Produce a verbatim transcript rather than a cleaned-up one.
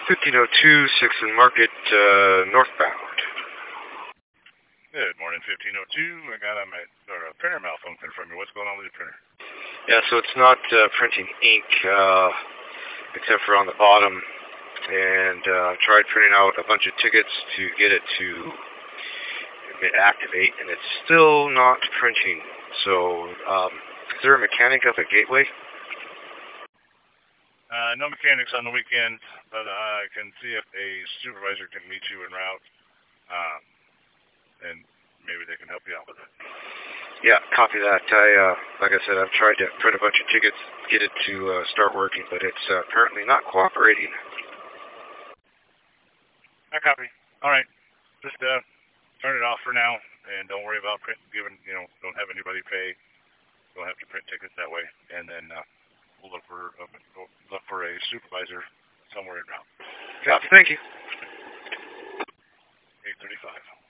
fifteen oh two, sixth and Market, uh, northbound. Good morning, fifteen oh two. I got a, or a printer malfunction from you. What's going on with your printer? Yeah, so it's not uh, printing ink, uh, except for on the bottom. And uh, tried printing out a bunch of tickets to get it to activate, and it's still not printing. So, um, is there a mechanic up at Gateway? Uh, no mechanics on the weekend, but I can see if a supervisor can meet you en route. Um, and maybe they can help you out with it. Yeah, copy that. I, uh, like I said, I've tried to print a bunch of tickets, get it to uh, start working, but it's uh, apparently not cooperating. I copy. All right, just uh, turn it off for now, and don't worry about print. Giving, you know, don't have anybody pay. Don't have to print tickets that way, and then uh, we'll look for uh, look for a supervisor somewhere around. Copy. Thank you.